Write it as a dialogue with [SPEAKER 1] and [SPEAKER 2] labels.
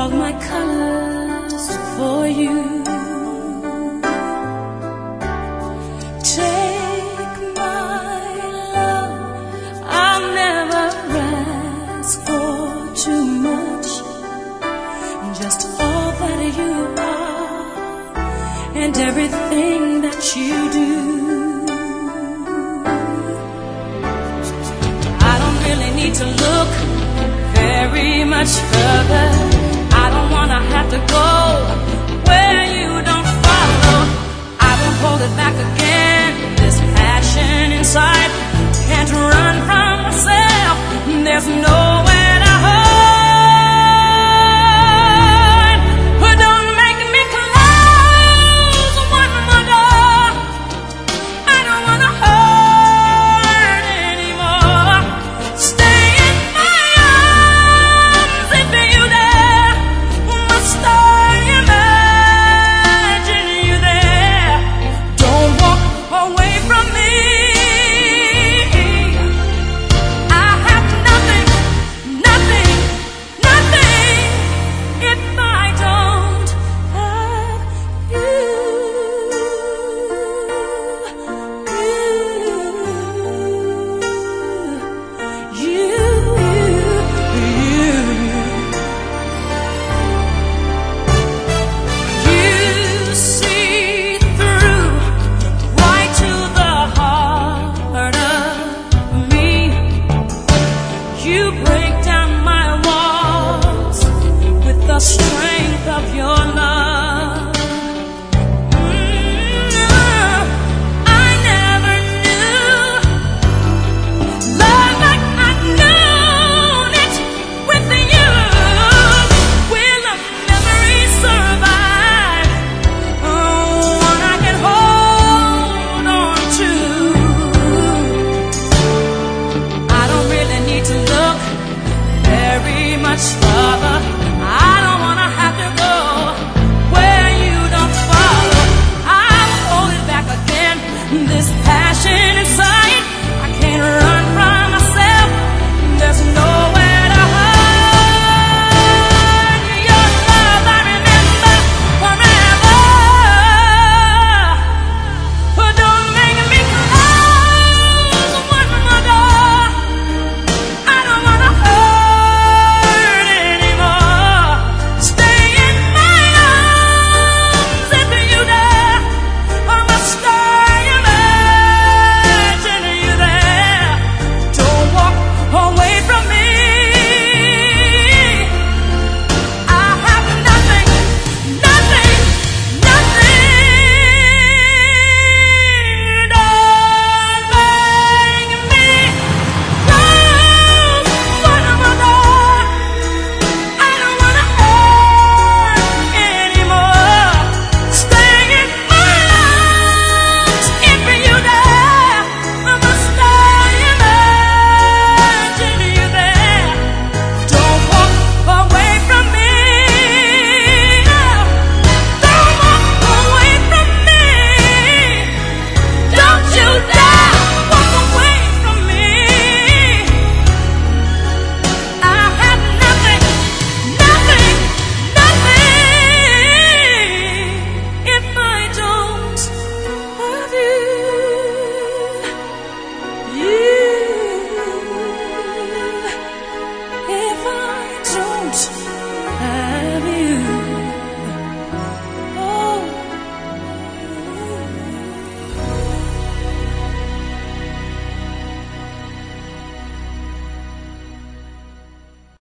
[SPEAKER 1] all my colors for you. Take my love, I'll never ask for too much. Just all that you are and everything that you do. I don't really need to look very much further. I don't wanna have to go where you don't follow. I won't hold it back again. This passion inside can't run from